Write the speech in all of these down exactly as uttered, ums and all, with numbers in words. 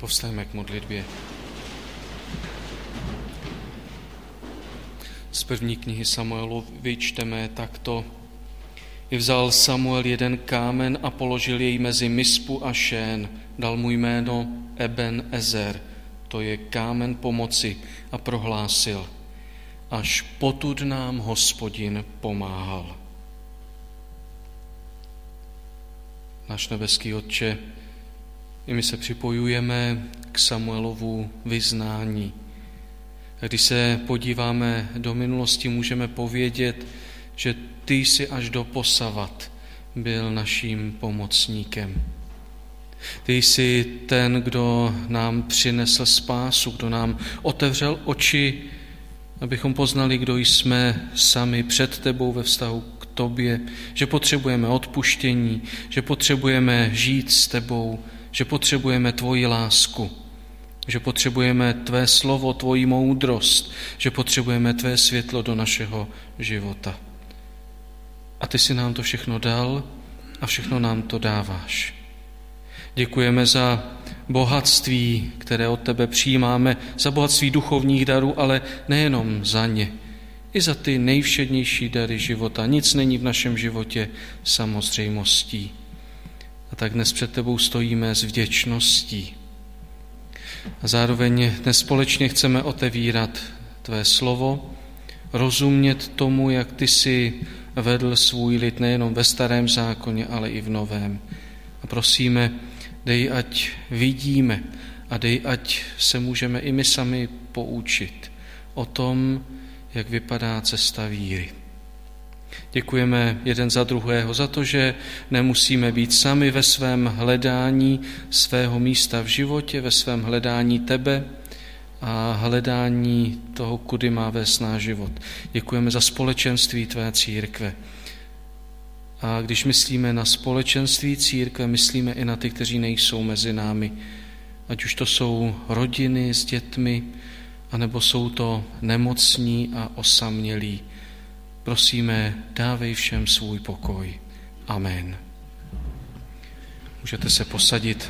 Povstaňme k modlitbě. Z první knihy Samuelovi čteme takto. I vzal Samuel jeden kámen a položil jej mezi Mispu a Šén. Dal mu jméno Eben Ezer, to je kámen pomoci, a prohlásil: až potud nám Hospodin pomáhal. Náš nebeský Otče, i my se připojujeme k Samuelovu vyznání. A když se podíváme do minulosti, můžeme povědět, že ty jsi až do posavat byl naším pomocníkem. Ty jsi ten, kdo nám přinesl spásu, kdo nám otevřel oči, abychom poznali, kdo jsme sami před tebou ve vztahu k tobě, že potřebujeme odpuštění, že potřebujeme žít s tebou, že potřebujeme tvoji lásku, že potřebujeme tvé slovo, tvoji moudrost, že potřebujeme tvé světlo do našeho života. A ty jsi nám to všechno dal a všechno nám to dáváš. Děkujeme za bohatství, které od tebe přijímáme, za bohatství duchovních darů, ale nejenom za ně, i za ty nejvšednější dary života. Nic není v našem životě samozřejmostí. A tak dnes před tebou stojíme s vděčností. A zároveň dnes společně chceme otevírat tvé slovo, rozumět tomu, jak ty jsi vedl svůj lid nejenom ve starém zákoně, ale i v novém. A prosíme, dej, ať vidíme a dej, ať se můžeme i my sami poučit o tom, jak vypadá cesta víry. Děkujeme jeden za druhého za to, že nemusíme být sami ve svém hledání svého místa v životě, ve svém hledání tebe a hledání toho, kudy má vést náš život. Děkujeme za společenství tvé církve. A když myslíme na společenství církve, myslíme i na ty, kteří nejsou mezi námi. Ať už to jsou rodiny s dětmi, anebo jsou to nemocní a osamělí. Prosíme, dávej všem svůj pokoj. Amen. Můžete se posadit.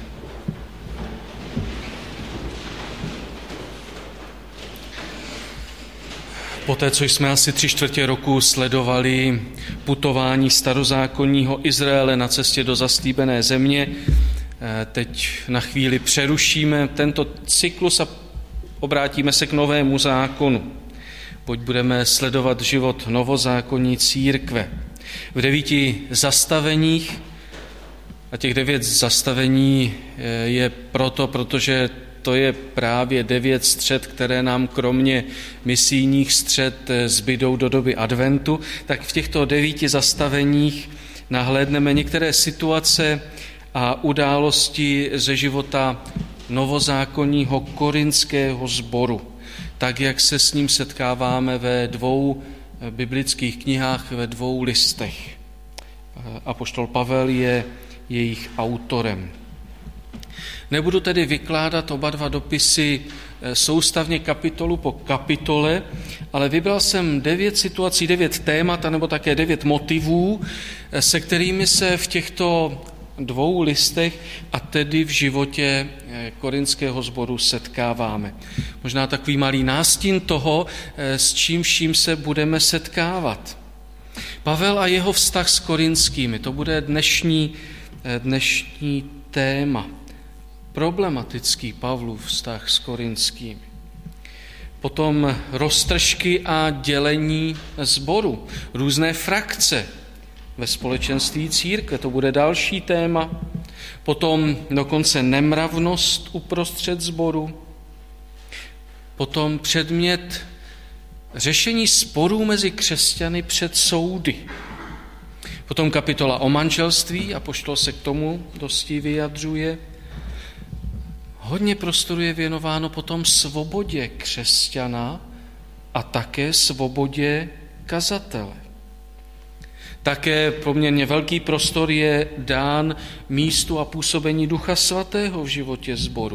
Poté, co jsme asi tři čtvrtě roku sledovali putování starozákonního Izraele na cestě do zaslíbené země, teď na chvíli přerušíme tento cyklus a obrátíme se k novému zákonu. Pojď budeme sledovat život novozákonní církve. V devíti zastaveních, a těch devět zastavení je proto, protože to je právě devět střed, které nám kromě misijních střed zbydou do doby adventu, tak v těchto devíti zastaveních nahlédneme některé situace a události ze života novozákonního korinského sboru, tak jak se s ním setkáváme ve dvou biblických knihách, ve dvou listech. Apoštol Pavel je jejich autorem. Nebudu tedy vykládat oba dva dopisy soustavně kapitolu po kapitole, ale vybral jsem devět situací, devět témat, nebo také devět motivů, se kterými se v těchto dvou listech a tedy v životě korinského sboru setkáváme. Možná takový malý nástin toho, s čím vším se budeme setkávat. Pavel a jeho vztah s korinskými, to bude dnešní, dnešní téma. Problematický Pavlův vztah s korinskými. Potom roztržky a dělení sboru, různé frakce ve společenství církve, to bude další téma. Potom dokonce nemravnost uprostřed sboru. Potom předmět řešení sporů mezi křesťany před soudy. Potom kapitola o manželství, apoštol se k tomu dosti vyjadřuje. Hodně prostoru je věnováno potom svobodě křesťana a také svobodě kazatele. Také poměrně velký prostor je dán místu a působení Ducha Svatého v životě sboru.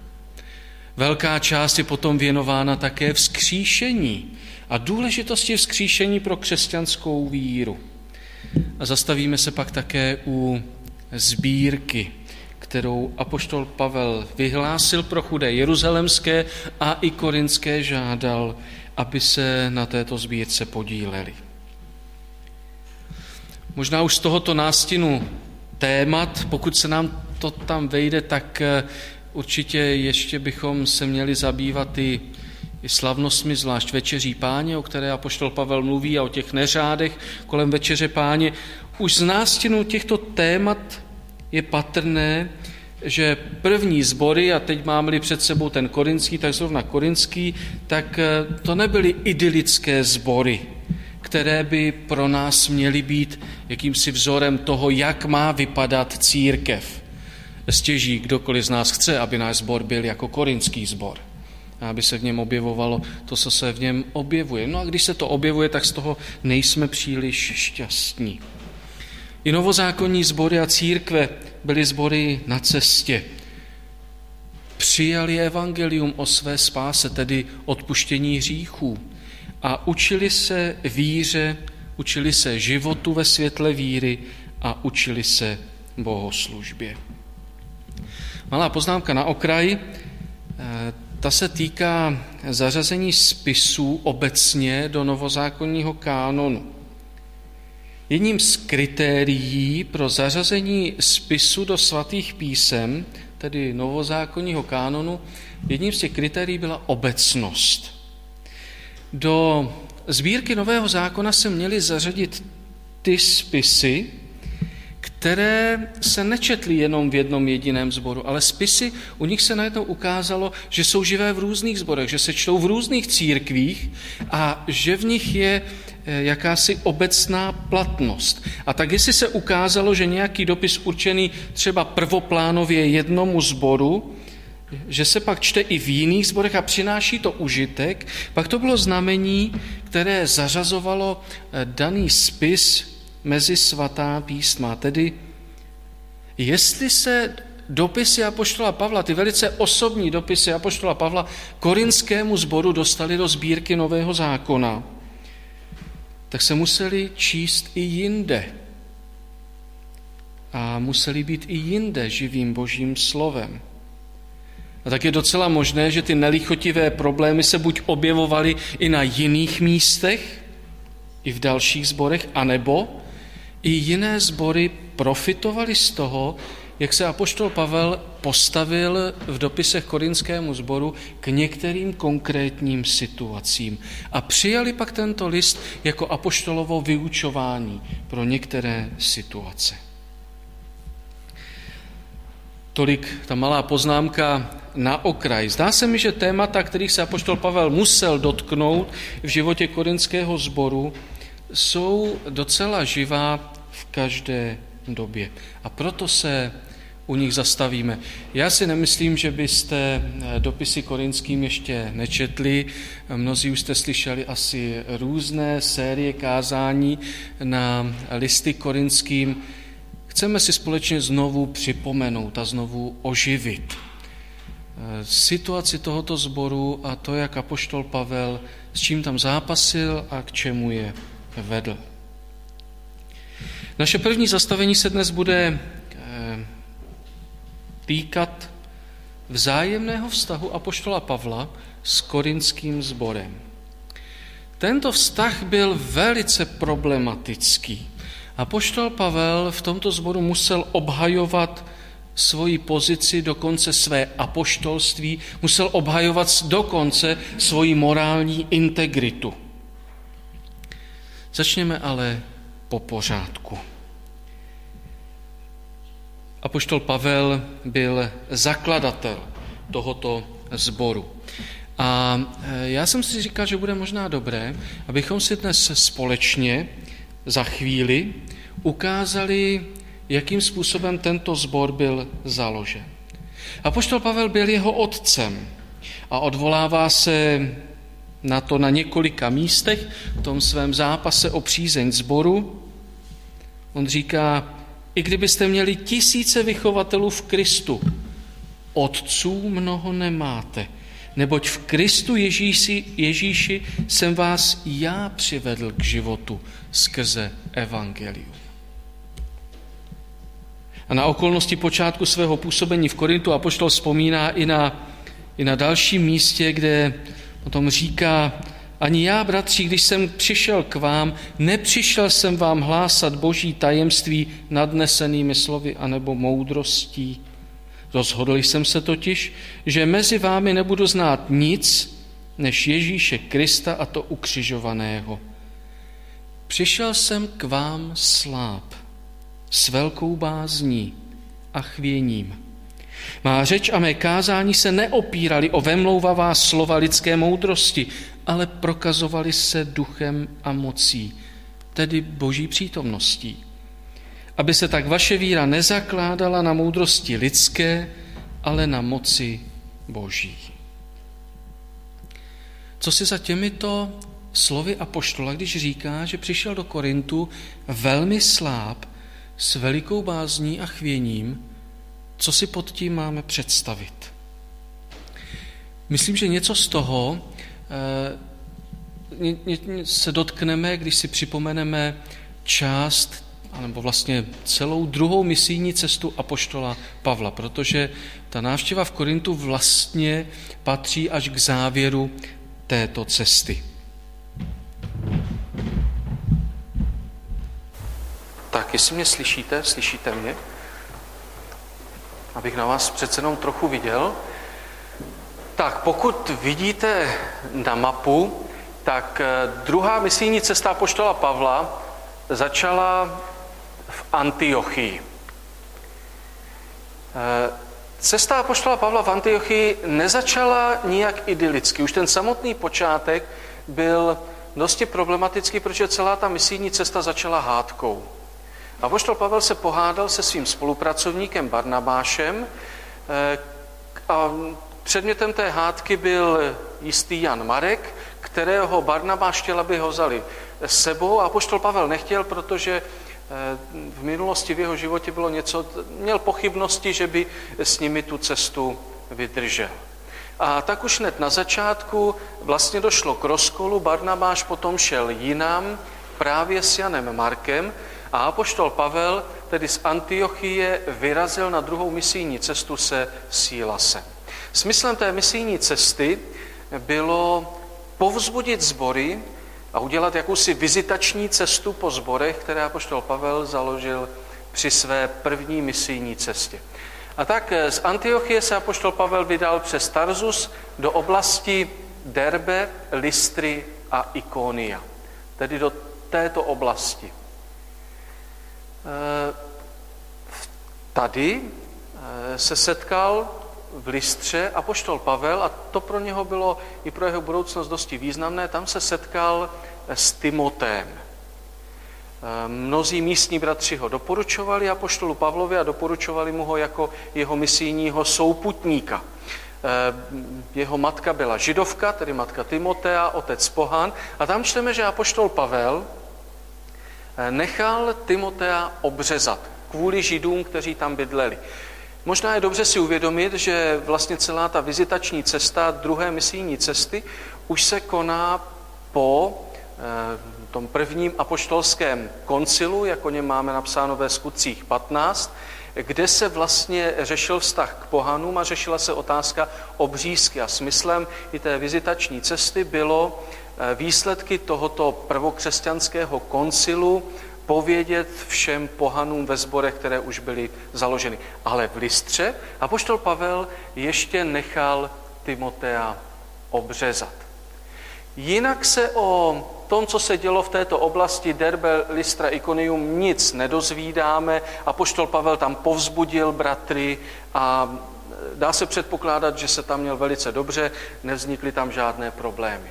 Velká část je potom věnována také vzkříšení a důležitosti vzkříšení pro křesťanskou víru. A zastavíme se pak také u sbírky, kterou apoštol Pavel vyhlásil pro chudé jeruzalemské a i korinské, žádal, aby se na této sbírce podíleli. Možná už z tohoto nástinu témat, pokud se nám to tam vejde, tak určitě ještě bychom se měli zabývat i, i slavnostmi, zvlášť Večeří Páně, o které apoštol Pavel mluví, a o těch neřádech kolem Večeře Páně. Už z nástinu těchto témat je patrné, že první sbory, a teď máme-li před sebou ten korinský, tak zrovna korinský, tak to nebyly idylické sbory, které by pro nás měly být jakýmsi vzorem toho, jak má vypadat církev. Stěží kdokoliv z nás chce, aby náš sbor byl jako korinský sbor, aby se v něm objevovalo to, co se v něm objevuje. No a když se to objevuje, tak z toho nejsme příliš šťastní. I novozákonní sbory a církve byly sbory na cestě. Přijali evangelium o své spáse, tedy odpuštění hříchů, a učili se víře, učili se životu ve světle víry a učili se bohoslužbě. Malá poznámka na okraj, ta se týká zařazení spisů obecně do novozákonního kánonu. Jedním z kritérií pro zařazení spisu do svatých písem, tedy novozákonního kánonu, jedním z těch kritérií byla obecnost. Do sbírky Nového zákona se měly zařadit ty spisy, které se nečetly jenom v jednom jediném sboru, ale spisy, u nich se najednou ukázalo, že jsou živé v různých sborech, že se čtou v různých církvích a že v nich je jakási obecná platnost. A tak jestli se ukázalo, že nějaký dopis určený třeba prvoplánově jednomu sboru, že se pak čte i v jiných sborech a přináší to užitek, pak to bylo znamení, které zařazovalo daný spis mezi svatá písma. Tedy jestli se dopisy apoštola Pavla, ty velice osobní dopisy apoštola Pavla korinskému sboru dostali do sbírky Nového zákona, tak se museli číst i jinde. A museli být i jinde živým božím slovem. A tak je docela možné, že ty nelichotivé problémy se buď objevovaly i na jiných místech, i v dalších sborech, anebo i jiné sbory profitovaly z toho, jak se apoštol Pavel postavil v dopisech korinskému sboru k některým konkrétním situacím. A přijali pak tento list jako apoštolovo vyučování pro některé situace. Tolik ta malá poznámka na okraj. Zdá se mi, že témata, kterých se apoštol Pavel musel dotknout v životě korinského sboru, jsou docela živá v každé době. A proto se u nich zastavíme. Já si nemyslím, že byste dopisy korinským ještě nečetli. Mnozí už jste slyšeli asi různé série kázání na listy korinským. Chceme si společně znovu připomenout a znovu oživit situaci tohoto sboru a to, jak apoštol Pavel, s čím tam zápasil a k čemu je vedl. Naše první zastavení se dnes bude týkat vzájemného vztahu apoštola Pavla s korinským sborem. Tento vztah byl velice problematický. Apoštol Pavel v tomto sboru musel obhajovat svoji pozici, dokonce své apoštolství, musel obhajovat dokonce svoji morální integritu. Začněme ale po pořádku. Apoštol Pavel byl zakladatel tohoto sboru. A já jsem si říkal, že bude možná dobré, abychom si dnes společně za chvíli ukázali, jakým způsobem tento sbor byl založen. Apoštol Pavel byl jeho otcem a odvolává se na to na několika místech v tom svém zápase o přízeň sboru. On říká, i kdybyste měli tisíce vychovatelů v Kristu, otců mnoho nemáte, neboť v Kristu Ježíši, Ježíši jsem vás já přivedl k životu skrze evangelium. A na okolnosti počátku svého působení v Korintu apoštol vzpomíná i na, i na dalším místě, kde potom říká: ani já, bratři, když jsem přišel k vám, nepřišel jsem vám hlásat boží tajemství nadnesenými slovy anebo moudrostí. Rozhodl jsem se totiž, že mezi vámi nebudu znát nic, než Ježíše Krista a to ukřižovaného. Přišel jsem k vám sláb, s velkou bázní a chvěním. Má řeč a mé kázání se neopírali o vemlouvavá slova lidské moudrosti, ale prokazovali se duchem a mocí, tedy boží přítomností. Aby se tak vaše víra nezakládala na moudrosti lidské, ale na moci boží. Co si za těmito slovy apoštola, když říká, že přišel do Korintu velmi sláb, s velikou bázní a chvěním, co si pod tím máme představit? Myslím, že něco z toho eh, se dotkneme, když si připomeneme část, nebo vlastně celou druhou misijní cestu apoštola Pavla, protože ta návštěva v Korintu vlastně patří až k závěru této cesty. Tak, jestli mě slyšíte, slyšíte mě? Abych na vás přece jenom trochu viděl. Tak, pokud vidíte na mapu, tak druhá misijní cesta apoštola Pavla začala v Antiochii. Cesta apoštola Pavla v Antiochii nezačala nijak idylicky. Už ten samotný počátek byl dosti problematický, protože celá ta misijní cesta začala hádkou. Apoštol Pavel se pohádal se svým spolupracovníkem Barnabášem a předmětem té hádky byl jistý Jan Marek, kterého Barnabáš chtěl, aby ho vzali s sebou, a apoštol Pavel nechtěl, protože v minulosti v jeho životě bylo něco, měl pochybnosti, že by s nimi tu cestu vydržel. A tak už hned na začátku vlastně došlo k rozkolu, Barnabáš potom šel jinam právě s Janem Markem a apoštol Pavel tedy z Antiochie vyrazil na druhou misijní cestu se Sílasem. Smyslem té misijní cesty bylo povzbudit sbory a udělat jakousi vizitační cestu po sborech, které apoštol Pavel založil při své první misijní cestě. A tak z Antiochie se apoštol Pavel vydal přes Tarzus do oblasti Derbe, Lystry a Ikonia, tedy do této oblasti. Tady se setkal v Lystře apoštol Pavel, a to pro něho bylo i pro jeho budoucnost dosti významné, tam se setkal s Timoteem. Mnozí místní bratři ho doporučovali apoštolu Pavlovi a doporučovali mu ho jako jeho misijního souputníka. Jeho matka byla židovka, tedy matka Timotea, otec pohan, a tam čteme, že apoštol Pavel nechal Timotea obřezat kvůli židům, kteří tam bydleli. Možná je dobře si uvědomit, že vlastně celá ta vizitační cesta druhé misijní cesty už se koná po eh, tom prvním apoštolském koncilu, jak o něm máme napsáno ve Skutcích patnáct, kde se vlastně řešil vztah k pohanům a řešila se otázka obřízky. A smyslem i té vizitační cesty bylo eh, výsledky tohoto prvokřesťanského koncilu povědět všem pohanům ve sborech, které už byly založeny. Ale v Lystře apoštol Pavel ještě nechal Timotea obřezat. Jinak se o tom, co se dělo v této oblasti Derbe, Lystra, Ikonium, nic nedozvídáme. Apoštol Pavel tam povzbudil bratry a dá se předpokládat, že se tam měl velice dobře, nevznikly tam žádné problémy.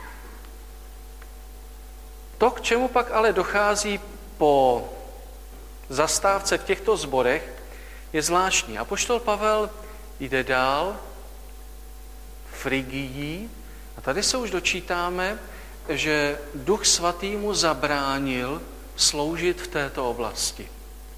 To, k čemu pak ale dochází po zastávce v těchto sborech, je zvláštní. Apoštol Pavel jde dál Frigií a tady se už dočítáme, že Duch Svatý mu zabránil sloužit v této oblasti.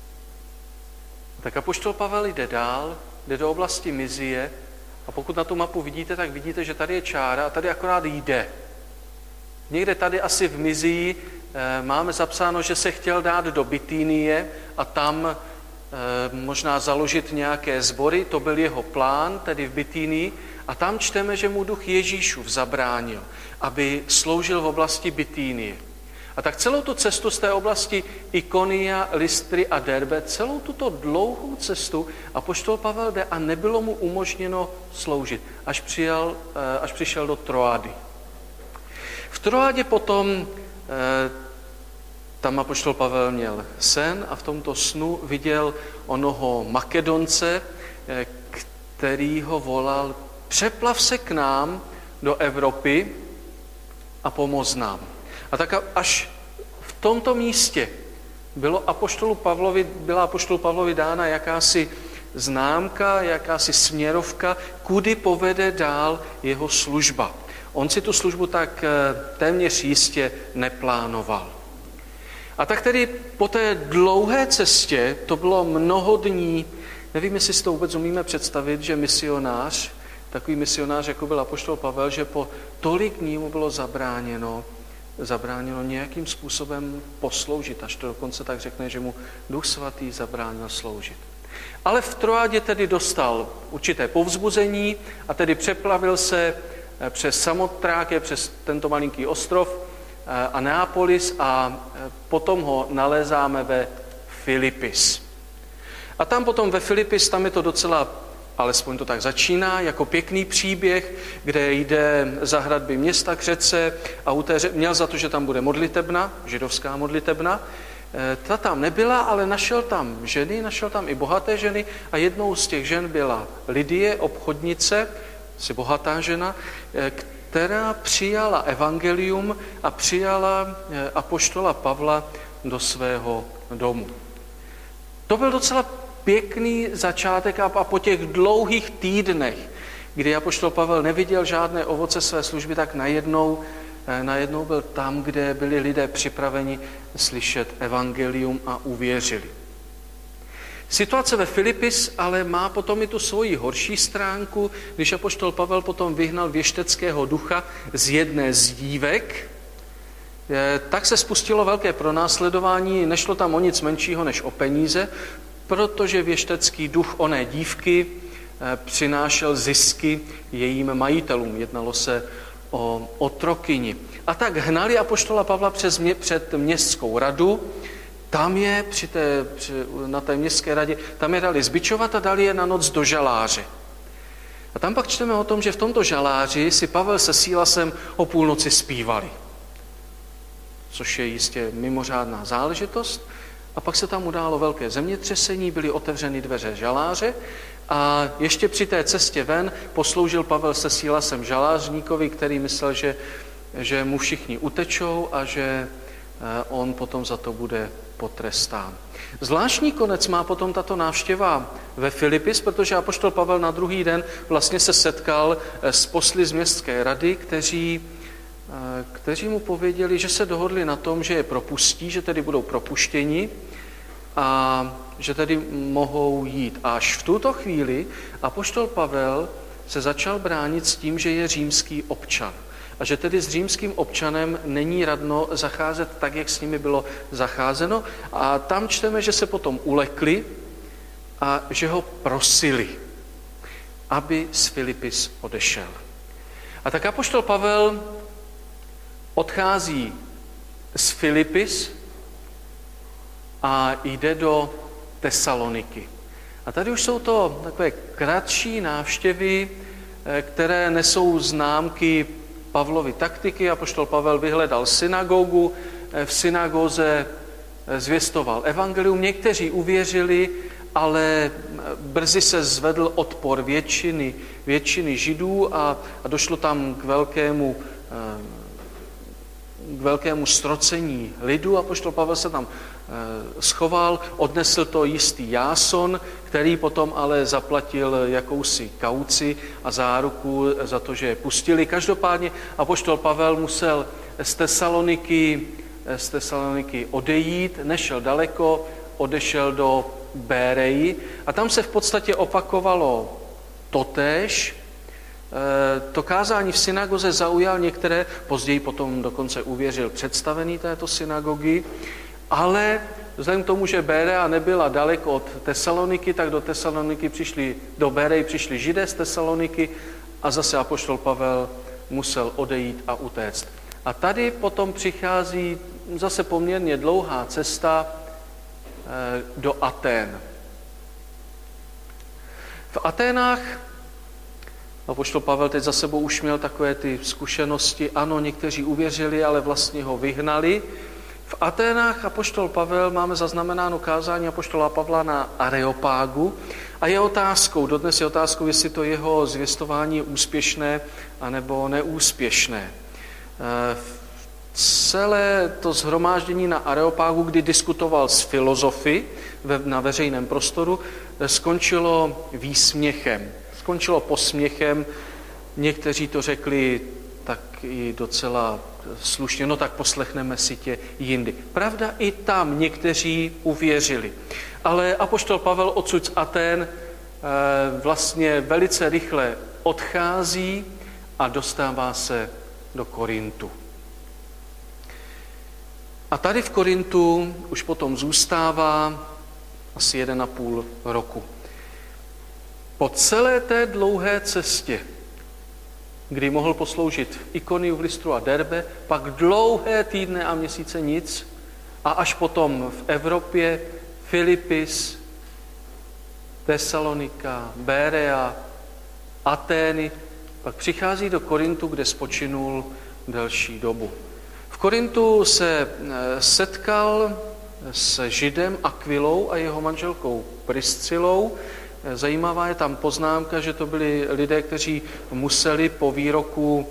Tak apoštol Pavel jde dál, jde do oblasti Mizie, a pokud na tu mapu vidíte, tak vidíte, že tady je čára a tady akorát jde. Někde tady asi v Mizii máme zapsáno, že se chtěl dát do Bitínie a tam možná založit nějaké sbory, to byl jeho plán, tedy v Bitýnii, a tam čteme, že mu duch Ježíšův zabránil, aby sloužil v oblasti Bitýnie. A tak celou tu cestu z té oblasti Ikonia, Lystry a Derbe, celou tuto dlouhou cestu apoštol Pavel jde a nebylo mu umožněno sloužit, až, přijal, až přišel do Troády. V Troádě potom tam apoštol Pavel měl sen a v tomto snu viděl onoho Makedonce, který ho volal: přeplav se k nám do Evropy a pomoz nám. A tak až v tomto místě bylo apoštolu Pavlovi, byla apoštolu Pavlovi dána jakási známka, jakási směrovka, kudy povede dál jeho služba. On si tu službu tak téměř jistě neplánoval. A tak tedy po té dlouhé cestě, to bylo mnoho dní, nevím, jestli si to vůbec umíme představit, že misionář, takový misionář, jako byl apoštol Pavel, že po tolik dní mu bylo zabráněno, zabráněno nějakým způsobem posloužit, až to dokonce tak řekne, že mu Duch Svatý zabránil sloužit. Ale v Troádě tedy dostal určité povzbuzení a tedy přeplavil se přes Samotráke, přes tento malinký ostrov a Neapolis a potom ho nalézáme ve Filipis. A tam potom ve Filipis, tam je to docela, alespoň to tak začíná, jako pěkný příběh, kde jde za hradby města k řece a u té, měl za to, že tam bude modlitebna, židovská modlitebna. Ta tam nebyla, ale našel tam ženy, našel tam i bohaté ženy a jednou z těch žen byla Lidie, obchodnice, si bohatá žena, která přijala evangelium a přijala apoštola Pavla do svého domu. To byl docela pěkný začátek a po těch dlouhých týdnech, kdy apoštol Pavel neviděl žádné ovoce své služby, tak najednou, najednou byl tam, kde byli lidé připraveni slyšet evangelium a uvěřili. Situace ve Filipis ale má potom i tu svoji horší stránku, když apoštol Pavel potom vyhnal věšteckého ducha z jedné z dívek, tak se spustilo velké pronásledování, nešlo tam o nic menšího než o peníze, protože věštecký duch oné dívky přinášel zisky jejím majitelům. Jednalo se o otrokyni. A tak hnali apoštola Pavla přes mě, před městskou radu. Tam je při té, při, na té městské radě, tam je dali zbičovat a dali je na noc do žaláře. A tam pak čteme o tom, že v tomto žaláři si Pavel se Sílasem o půlnoci zpívali. Což je jistě mimořádná záležitost. A pak se tam událo velké zemětřesení, byly otevřeny dveře žaláře a ještě při té cestě ven posloužil Pavel se Sílasem žalářníkovi, který myslel, že, že mu všichni utečou a že on potom za to bude potrestán. Zvláštní konec má potom tato návštěva ve Filipis, protože apoštol Pavel na druhý den vlastně se setkal s posly z městské rady, kteří, kteří mu pověděli, že se dohodli na tom, že je propustí, že tedy budou propuštěni a že tedy mohou jít. A až v tuto chvíli apoštol Pavel se začal bránit s tím, že je římský občan. A že tedy s římským občanem není radno zacházet tak, jak s nimi bylo zacházeno. A tam čteme, že se potom ulekli a že ho prosili, aby z Filipis odešel. A tak apoštol Pavel odchází z Filipis a jde do Tesaloniky. A tady už jsou to takové kratší návštěvy, které nesou známky Pavlovy taktiky. Apoštol Pavel vyhledal synagogu, v synagoze zvěstoval evangelium. Někteří uvěřili, ale brzy se zvedl odpor většiny, většiny Židů a, a došlo tam k velkému, k velkému ztrocení lidu. Apoštol Pavel se tam schoval, odnesl to jistý Jáson, který potom ale zaplatil jakousi kauci a záruku za to, že je pustili. Každopádně apoštol Pavel musel z Tesaloniky, z Tesaloniky odejít, nešel daleko, odešel do Béreji a tam se v podstatě opakovalo totéž. To kázání v synagoze zaujal některé, později potom dokonce uvěřil představený této synagogy, ale Vzhledem k tomu, že Bérea nebyla daleko od Tesaloniky, tak do Tesaloniky přišli, do Béreji přišli Židé z Tesaloniky a zase apoštol Pavel musel odejít a utéct. A tady potom přichází zase poměrně dlouhá cesta do Atén. V Aténách apoštol Pavel teď za sebou už měl takové ty zkušenosti, ano, někteří uvěřili, ale vlastně ho vyhnali. V Aténách apoštol Pavel, máme zaznamenáno kázání apoštola Pavla na Areopágu a je otázkou, dodnes je otázkou, jestli to jeho zvěstování je úspěšné anebo neúspěšné. Celé to shromáždění na Areopágu, kdy diskutoval s filozofy na veřejném prostoru, skončilo výsměchem, skončilo posměchem. Někteří to řekli tak i docela slušně, no tak poslechneme si tě jindy. Pravda, i tam někteří uvěřili. Ale apoštol Pavel odsud z Atén vlastně velice rychle odchází a dostává se do Korintu. A tady v Korintu už potom zůstává asi jeden a půl roku. Po celé té dlouhé cestě, kdy mohl posloužit v Ikoniu, v Lystru a Derbe, pak dlouhé týdny a měsíce nic a až potom v Evropě Filipis, Tesalonika, Bérea, Atény, pak přichází do Korintu, kde spočinul delší dobu. V Korintu se setkal s Židem Akvilou a jeho manželkou Priscilou. Zajímavá je tam poznámka, že to byli lidé, kteří museli po výroku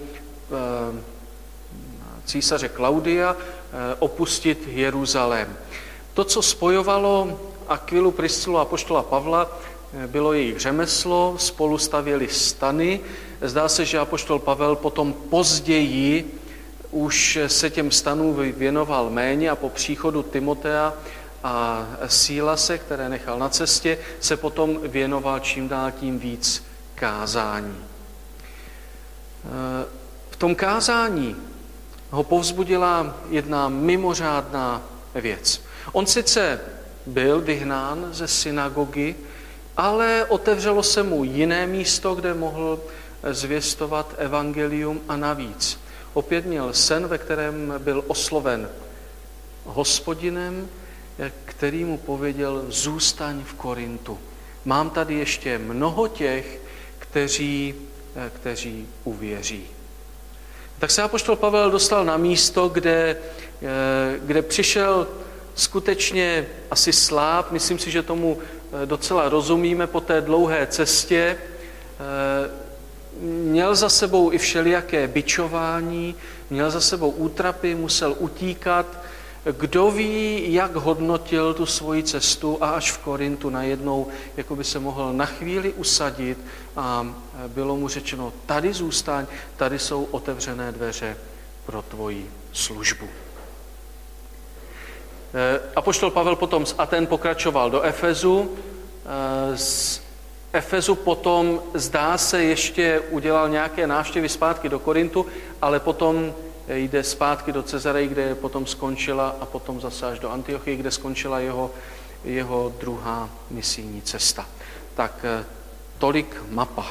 císaře Klaudia opustit Jeruzalém. To, co spojovalo Akvilu, Priscilu a apoštola Pavla, bylo jejich řemeslo, spolu stavěli stany. Zdá se, že apoštol Pavel potom později už se těm stanům věnoval méně a po příchodu Timotea a Sílase, které nechal na cestě, se potom věnoval čím dál tím víc kázání. V tom kázání ho povzbudila jedna mimořádná věc. On sice byl vyhnán ze synagogy, ale otevřelo se mu jiné místo, kde mohl zvěstovat evangelium a navíc. Opět měl sen, ve kterém byl osloven Hospodinem, který mu pověděl, zůstaň v Korintu. Mám tady ještě mnoho těch, kteří, kteří uvěří. Tak se apoštol Pavel dostal na místo, kde, kde přišel skutečně asi sláb, myslím si, že tomu docela rozumíme po té dlouhé cestě. Měl za sebou i všelijaké bičování, měl za sebou útrapy, musel utíkat. Kdo ví, jak hodnotil tu svoji cestu a až v Korintu najednou jako by se mohl na chvíli usadit a bylo mu řečeno, tady zůstaň, tady jsou otevřené dveře pro tvoji službu. Apoštol Pavel potom z Aten pokračoval do Efezu. Z Efezu potom, zdá se, ještě udělal nějaké návštěvy zpátky do Korintu, ale potom jde zpátky do Cezareji, kde potom skončila a potom zase až do Antiochie, kde skončila jeho, jeho druhá misijní cesta. Tak tolik mapa.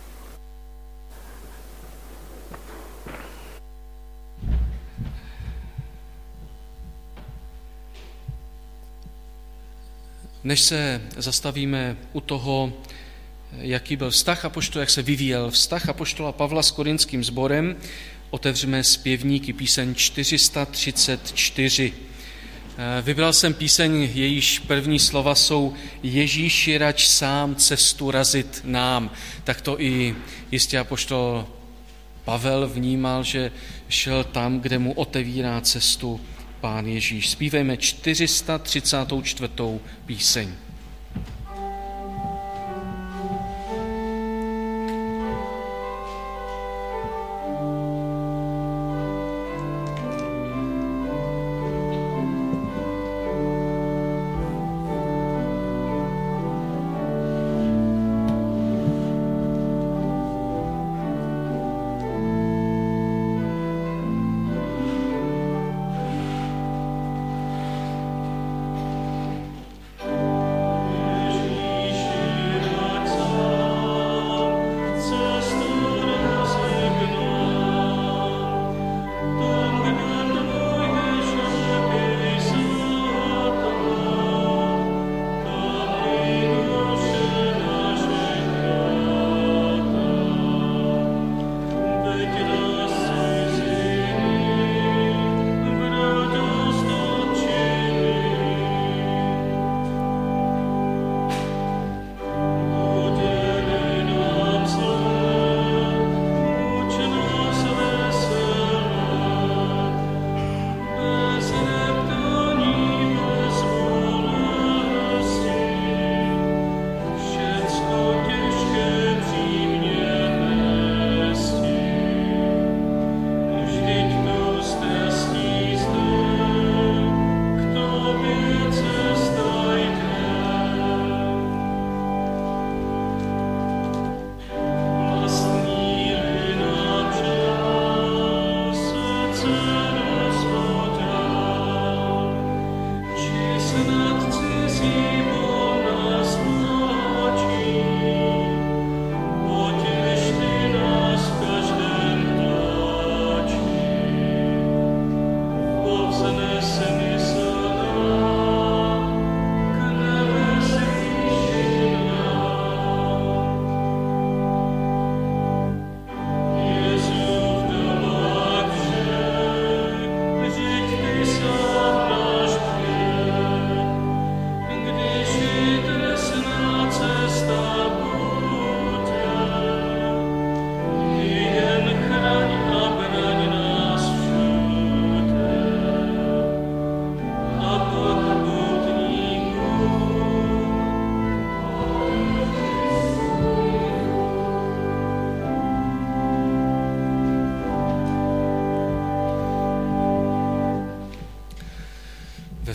Než se zastavíme u toho, jaký byl vztah apoštola, jak se vyvíjel vztah apoštola Pavla s korinským sborem, otevřeme zpěvníky píseň čtyři sta třicet čtyři. Vybral jsem píseň, jejíž první slova jsou Ježíši rač sám cestu razit nám. Tak to i jistě apoštol Pavel vnímal, že šel tam, kde mu otevírá cestu Pán Ježíš. Zpívejme čtyři sta třicet čtyři. píseň.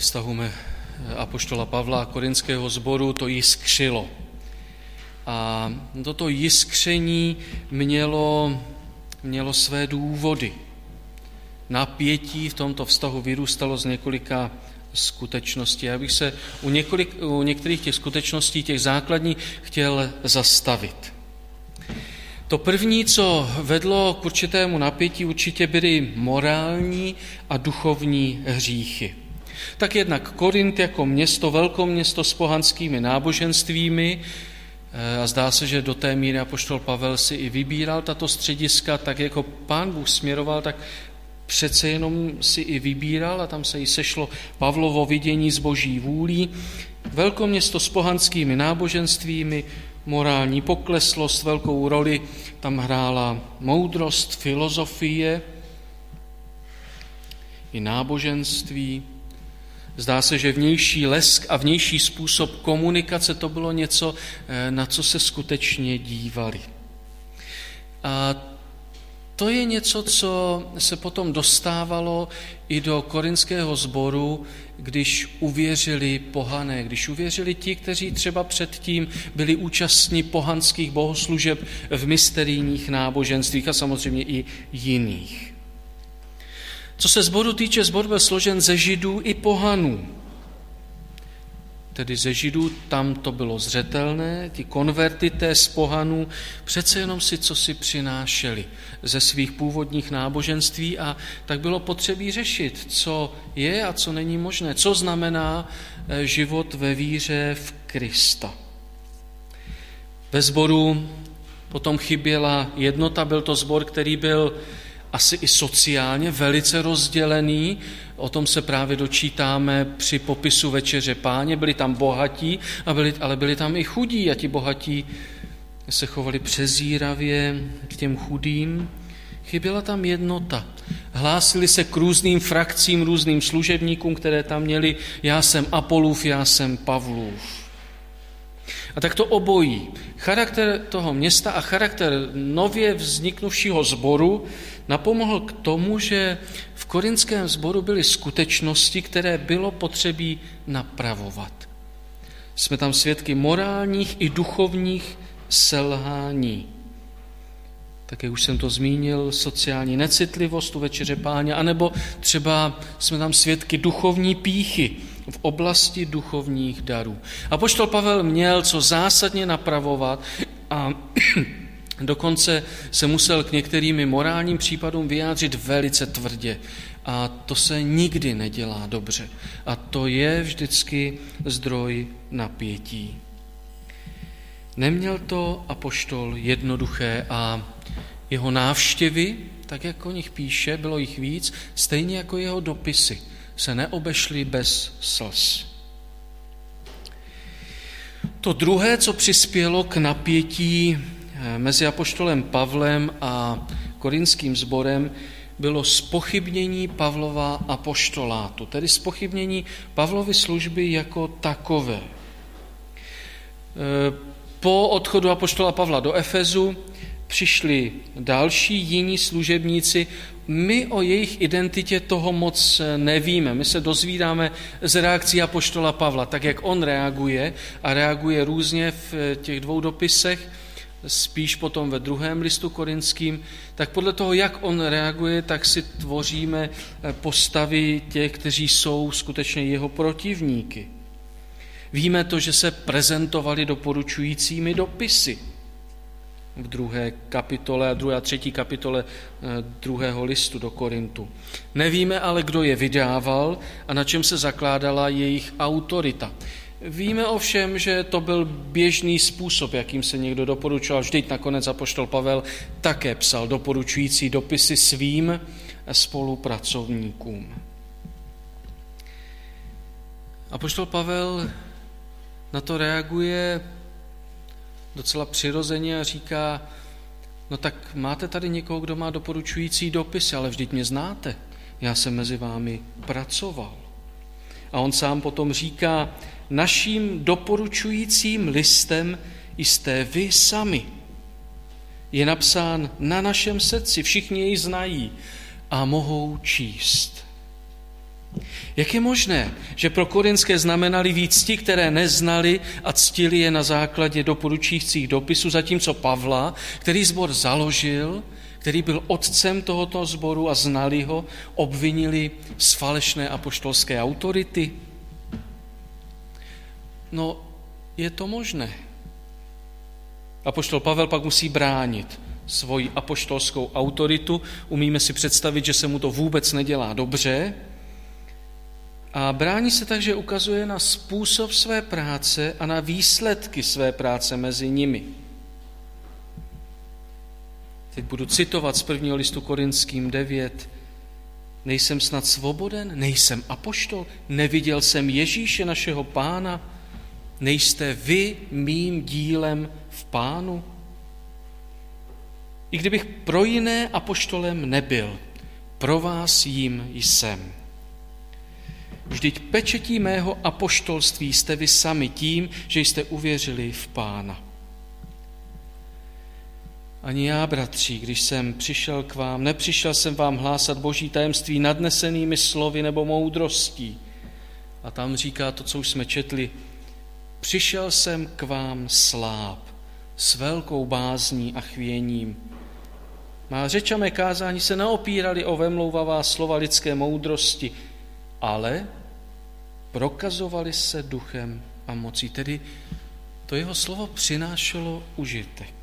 ve vztahu apoštola Pavla a korinského sboru to jiskřilo. A toto jiskření mělo, mělo své důvody. Napětí v tomto vztahu vyrůstalo z několika skutečností. Já bych se u, několik, u některých těch skutečností, těch základních, chtěl zastavit. To první, co vedlo k určitému napětí, určitě byly morální a duchovní hříchy. Tak jednak Korint jako město, velkoměsto s pohanskými náboženstvími, a zdá se, že do té míry apoštol Pavel si i vybíral tato střediska, tak jako Pán Bůh směroval, tak přece jenom si i vybíral a tam se jí sešlo Pavlovo vidění z boží vůlí. Velkoměsto s pohanskými náboženstvími, morální pokleslost, velkou roli tam hrála moudrost, filozofie i náboženství. Zdá se, že vnější lesk a vnější způsob komunikace to bylo něco, na co se skutečně dívali. A to je něco, co se potom dostávalo i do korinského sboru, když uvěřili pohané, když uvěřili ti, kteří třeba předtím byli účastní pohanských bohoslužeb v mysterijních náboženstvích a samozřejmě i jiných. Co se sboru týče, sbor byl složen ze Židů i pohanů. Tedy ze Židů tam to bylo zřetelné, ti konvertité z pohanů přece jenom si co si přinášeli ze svých původních náboženství a tak bylo potřebí řešit, co je a co není možné, co znamená život ve víře v Krista. Ve sboru potom chyběla jednota, byl to sbor, který byl asi i sociálně velice rozdělený, o tom se právě dočítáme při popisu Večeře Páně, byli tam bohatí, a byli, ale byli tam i chudí a ti bohatí se chovali přezíravě k těm chudým. Chyběla tam jednota. Hlásili se k různým frakcím, různým služebníkům, které tam měli, já jsem Apolův, já jsem Pavlův. A tak to obojí. Charakter toho města a charakter nově vzniknuvšího sboru napomohl k tomu, že v korinském sboru byly skutečnosti, které bylo potřebí napravovat. Jsme tam svědky morálních i duchovních selhání. Také už jsem to zmínil, sociální necitlivost u Večeře Páně, anebo třeba jsme tam svědky duchovní pýchy v oblasti duchovních darů. Apoštol Pavel měl co zásadně napravovat a dokonce se musel k některým morálním případům vyjádřit velice tvrdě. A to se nikdy nedělá dobře. A to je vždycky zdroj napětí. Neměl to apoštol jednoduché a jeho návštěvy, tak jak o nich píše, bylo jich víc, stejně jako jeho dopisy, se neobešly bez slz. To druhé, co přispělo k napětí mezi apoštolem Pavlem a korinským sborem, bylo zpochybnění Pavlova apoštolátu, tedy zpochybnění Pavlovy služby jako takové. Po odchodu apoštola Pavla do Efezu přišli další jiní služebníci. My o jejich identitě toho moc nevíme. My se dozvídáme z reakcí apoštola Pavla, tak jak on reaguje a reaguje různě v těch dvou dopisech, spíš potom ve druhém listu korinským, tak podle toho, jak on reaguje, tak si tvoříme postavy těch, kteří jsou skutečně jeho protivníky. Víme to, že se prezentovali doporučujícími dopisy v druhé kapitole a druhé a třetí kapitole druhého listu do Korintu. Nevíme ale, kdo je vydával a na čem se zakládala jejich autorita. Víme ovšem, že to byl běžný způsob, jakým se někdo doporučoval. Vždyť nakonec apoštol Pavel také psal doporučující dopisy svým spolupracovníkům. Apoštol Pavel na to reaguje docela přirozeně a říká, no tak máte tady někoho, kdo má doporučující dopisy, ale vždyť mě znáte, já jsem mezi vámi pracoval. A on sám potom říká, naším doporučujícím listem jste vy sami. Je napsán na našem srdci, všichni jej znají a mohou číst. Jak je možné, že pro Korinské znamenali víc ti, které neznali a ctili je na základě doporučujících dopisů, zatímco Pavla, který sbor založil, který byl otcem tohoto sboru a znali ho, obvinili z falešné apoštolské autority? No, je to možné. Apoštol Pavel pak musí bránit svoji apoštolskou autoritu. Umíme si představit, že se mu to vůbec nedělá dobře. A brání se tak, že ukazuje na způsob své práce a na výsledky své práce mezi nimi. Teď budu citovat z prvního listu Korinským devět. Nejsem snad svoboden, nejsem apoštol, neviděl jsem Ježíše našeho Pána, nejste vy mým dílem v Pánu? I kdybych pro jiné apoštolem nebyl, pro vás jím jsem. Vždyť pečetí mého apoštolství jste vy sami tím, že jste uvěřili v Pána. Ani já, bratři, když jsem přišel k vám, nepřišel jsem vám hlásat boží tajemství nadnesenými slovy nebo moudrostí. A tam říká to, co už jsme četli. Přišel jsem k vám sláb, s velkou bázní a chvěním. Má řeč a mé kázání se neopírali o vemlouvavá slova lidské moudrosti, ale prokazovali se duchem a mocí. Tedy to jeho slovo přinášelo užitek.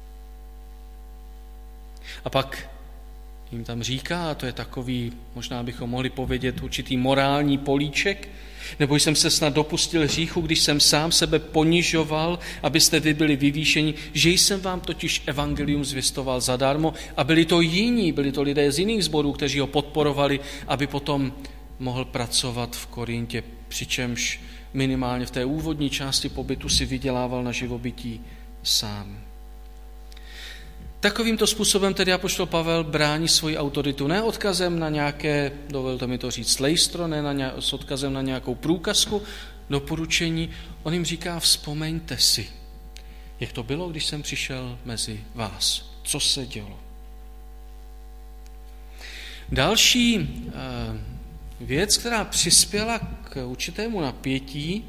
A pak jim tam říká, a to je takový, možná bychom mohli povědět, určitý morální políček, nebo jsem se snad dopustil hříchu, když jsem sám sebe ponižoval, abyste vy byli vyvýšeni, že jsem vám totiž evangelium zvěstoval zadarmo a byli to jiní, byli to lidé z jiných sborů, kteří ho podporovali, aby potom mohl pracovat v Korintě, přičemž minimálně v té úvodní části pobytu si vydělával na živobytí sám. Takovýmto způsobem tedy apoštol Pavel brání svoji autoritu ne odkazem na nějaké, dovolte mi to říct, lejstro, ne na nějak, s odkazem na nějakou průkazku, doporučení. On jim říká, vzpomeňte si, jak to bylo, když jsem přišel mezi vás. Co se dělo? Další věc, která přispěla k určitému napětí,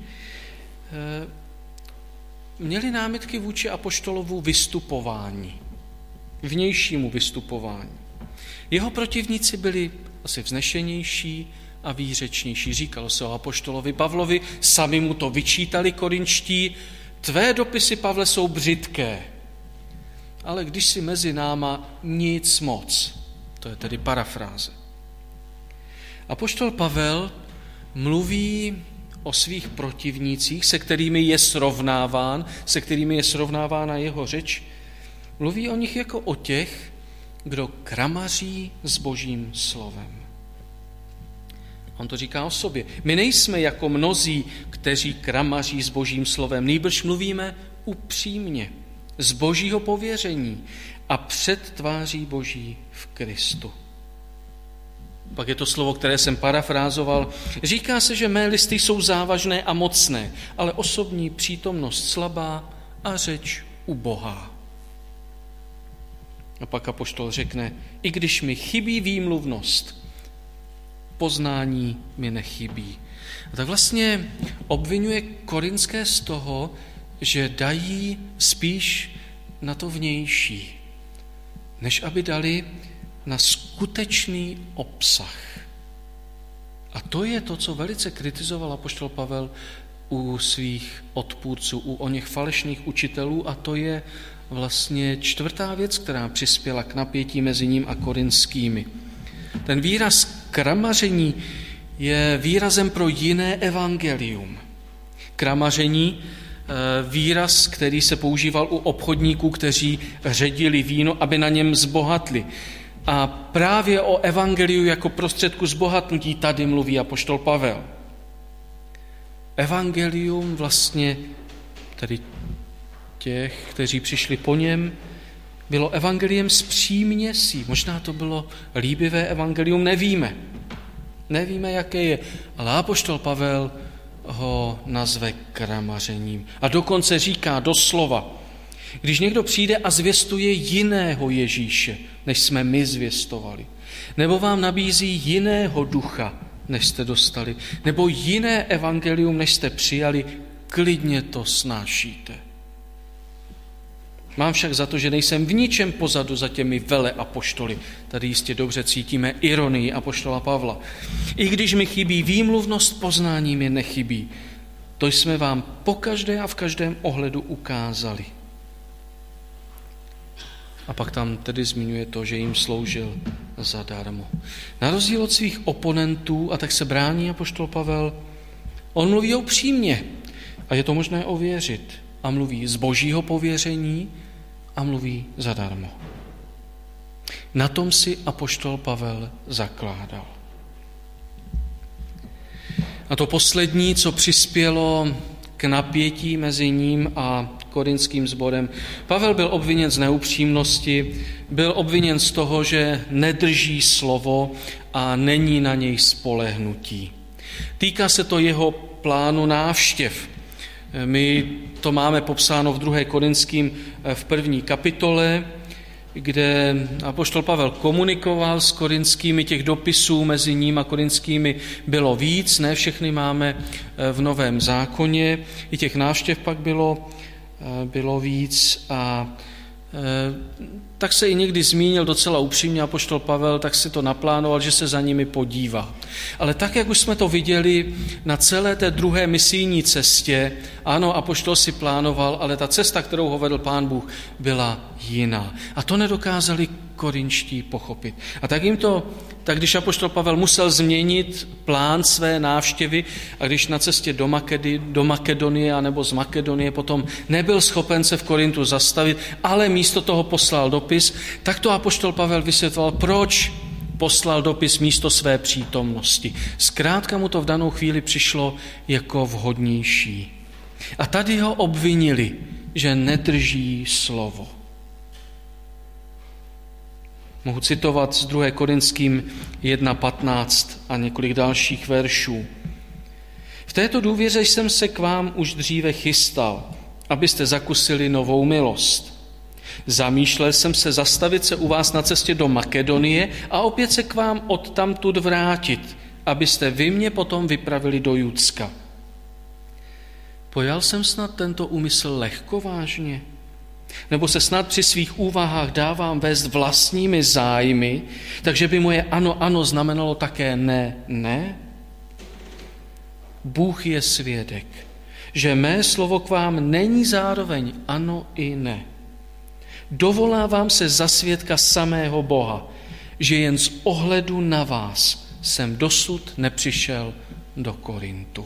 měli námitky vůči apoštolovu vystupování, vnějšímu vystupování. Jeho protivníci byli asi vznešenější a výřečnější. Říkalo se o apoštolovi Pavlovi, sami mu to vyčítali korinští, tvé dopisy, Pavle, jsou břitké, ale když si mezi náma nic moc. To je tedy parafráze. Apoštol Pavel mluví o svých protivnících, se kterými je srovnáván, se kterými je srovnávána jeho řeč, mluví o nich jako o těch, kdo kramaří s božím slovem. On to říká o sobě. My nejsme jako mnozí, kteří kramaří s božím slovem, nýbrž mluvíme upřímně, z božího pověření a před tváří boží v Kristu. Pak je to slovo, které jsem parafrázoval. Říká se, že mé listy jsou závažné a mocné, ale osobní přítomnost slabá a řeč ubohá. A pak apoštol řekne, i když mi chybí výmluvnost, poznání mi nechybí. A tak vlastně obvinuje Korinské z toho, že dají spíš na to vnější, než aby dali na skutečný obsah. A to je to, co velice kritizoval apoštol Pavel u svých odpůrců, u oněch falešných učitelů, a to je vlastně čtvrtá věc, která přispěla k napětí mezi ním a korinskými. Ten výraz kramaření je výrazem pro jiné evangelium. Kramaření, výraz, který se používal u obchodníků, kteří ředili víno, aby na něm zbohatli. A právě o evangeliu jako prostředku zbohatnutí tady mluví apoštol Pavel. Evangelium vlastně, tedy těch, kteří přišli po něm, bylo evangeliem s příměsí. Možná to bylo líbivé evangelium, nevíme. Nevíme, jaké je. Ale apoštol Pavel ho nazve kramařením. A dokonce říká doslova, když někdo přijde a zvěstuje jiného Ježíše, než jsme my zvěstovali, nebo vám nabízí jiného ducha, než jste dostali, nebo jiné evangelium, než jste přijali, klidně to snášíte. Mám však za to, že nejsem v ničem pozadu za těmi vele apoštoly. Tady jistě dobře cítíme ironii apoštola Pavla. I když mi chybí výmluvnost, poznání mi nechybí. To jsme vám pokaždé a v každém ohledu ukázali. A pak tam tedy zmiňuje to, že jim sloužil zadarmo. Na rozdíl od svých oponentů, a tak se brání apoštol Pavel, on mluví upřímně a je to možné ověřit. A mluví z božího pověření a mluví zadarmo. Na tom si apoštol Pavel zakládal. A to poslední, co přispělo k napětí mezi ním a korinským sborem. Pavel byl obviněn z neupřímnosti, byl obviněn z toho, že nedrží slovo a není na něj spolehnutí. Týká se to jeho plánu návštěv. My to máme popsáno v druhé Korinským v první kapitole, kde apoštol Pavel komunikoval s korinskými, těch dopisů mezi ním a korinskými bylo víc, ne všechny máme v Novém zákoně, i těch návštěv pak bylo, bylo víc a tak se i někdy zmínil docela upřímně apoštol Pavel, tak si to naplánoval, že se za nimi podívá. Ale tak, jak už jsme to viděli na celé té druhé misijní cestě, ano, apoštol si plánoval, ale ta cesta, kterou ho vedl Pán Bůh, byla jiná. A to nedokázali korinští pochopit. A tak jim to, tak když apoštol Pavel musel změnit plán své návštěvy a když na cestě do, Makedy, do Makedonie anebo z Makedonie potom nebyl schopen se v Korintu zastavit, ale místo toho poslal dopis, tak to apoštol Pavel vysvětloval, proč poslal dopis místo své přítomnosti. Zkrátka mu to v danou chvíli přišlo jako vhodnější. A tady ho obvinili, že nedrží slovo. Mohu citovat z druhé Korinským jedna patnáct a několik dalších veršů. V této důvěře jsem se k vám už dříve chystal, abyste zakusili novou milost. Zamýšlel jsem se zastavit se u vás na cestě do Makedonie a opět se k vám odtamtud vrátit, abyste vy mě potom vypravili do Judska. Pojal jsem snad tento úmysl lehkovážně? Nebo se snad při svých úvahách dávám vést vlastními zájmy, takže by moje ano, ano znamenalo také ne, ne? Bůh je svědek, že mé slovo k vám není zároveň ano i ne. Dovolávám se za svědka samého Boha, že jen z ohledu na vás jsem dosud nepřišel do Korintu.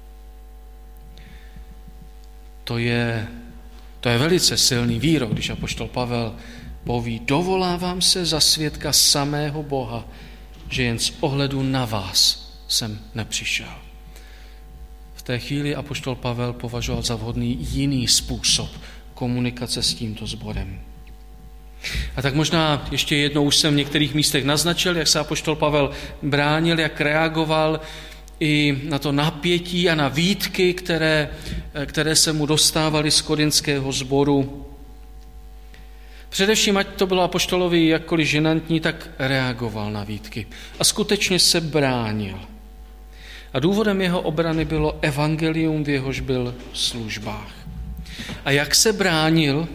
To je, to je velice silný výrok, když apoštol Pavel poví, dovolávám se za svědka samého Boha, že jen z ohledu na vás jsem nepřišel. V té chvíli apoštol Pavel považoval za vhodný jiný způsob komunikace s tímto sborem. A tak možná ještě jednou už jsem v některých místech naznačil, jak se apoštol Pavel bránil, jak reagoval i na to napětí a na výtky, které, které se mu dostávaly z korinského sboru. Především, ať to bylo apoštolovi jakkoliv žinantní, tak reagoval na výtky a skutečně se bránil. A důvodem jeho obrany bylo evangelium, v jehož byl v službách. A jak se bránil?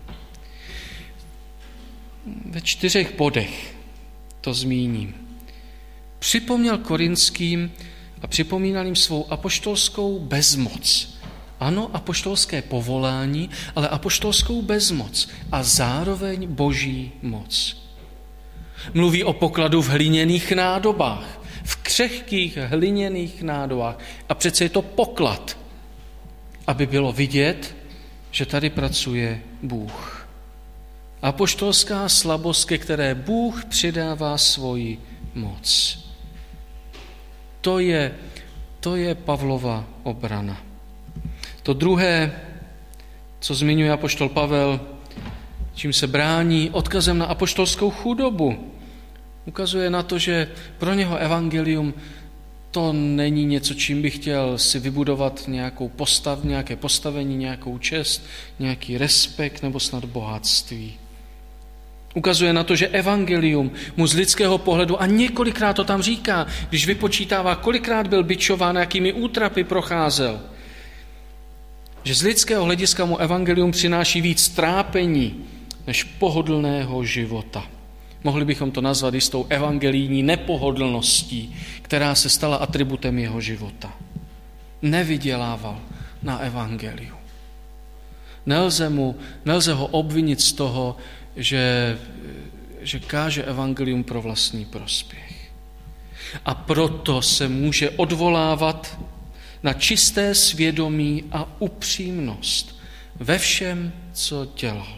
Ve čtyřech bodech to zmíním. Připomněl korinským a připomínal jim svou apoštolskou bezmoc. Ano, apoštolské povolání, ale apoštolskou bezmoc a zároveň boží moc. Mluví o pokladu v hliněných nádobách, v křehkých hliněných nádobách. A přece je to poklad, aby bylo vidět, že tady pracuje Bůh. Apoštolská slabost, ke které Bůh přidává svoji moc. To je, to je Pavlova obrana. To druhé, co zmiňuje apoštol Pavel, čím se brání, odkazem na apoštolskou chudobu. Ukazuje na to, že pro něho evangelium to není něco, čím by chtěl si vybudovat nějakou postav, nějaké postavení, nějakou čest, nějaký respekt nebo snad bohatství. Ukazuje na to, že evangelium mu z lidského pohledu, a několikrát to tam říká, když vypočítává, kolikrát byl bičován, jakými útrapy procházel, že z lidského hlediska mu evangelium přináší víc trápení než pohodlného života. Mohli bychom to nazvat jistou evangelijní nepohodlností, která se stala atributem jeho života. Nevydělával na evangeliu. Nelze, mu, nelze ho obvinit z toho, že, že káže evangelium pro vlastní prospěch. A proto se může odvolávat na čisté svědomí a upřímnost ve všem, co dělal.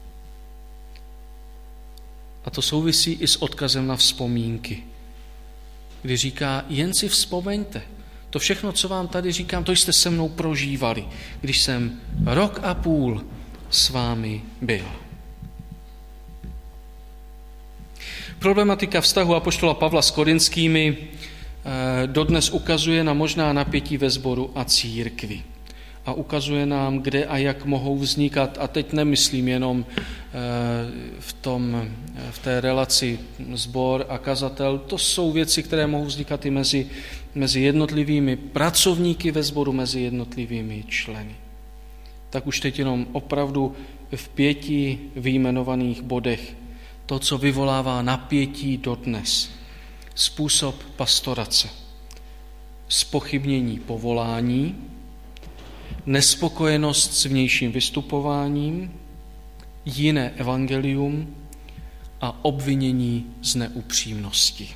A to souvisí i s odkazem na vzpomínky, kdy říká, jen si vzpomeňte, to všechno, co vám tady říkám, to jste se mnou prožívali, když jsem rok a půl s vámi byl. Problematika vztahu apoštola Pavla s Korinskými dodnes ukazuje na možná napětí ve sboru a církvi. A ukazuje nám, kde a jak mohou vznikat, a teď nemyslím jenom v, tom, v té relaci sbor a kazatel, to jsou věci, které mohou vznikat i mezi, mezi jednotlivými pracovníky ve sboru, mezi jednotlivými členy. Tak už teď jenom opravdu v pěti vyjmenovaných bodech to, co vyvolává napětí dodnes. Způsob pastorace, zpochybnění povolání, nespokojenost s vnějším vystupováním, jiné evangelium a obvinění z neupřímnosti.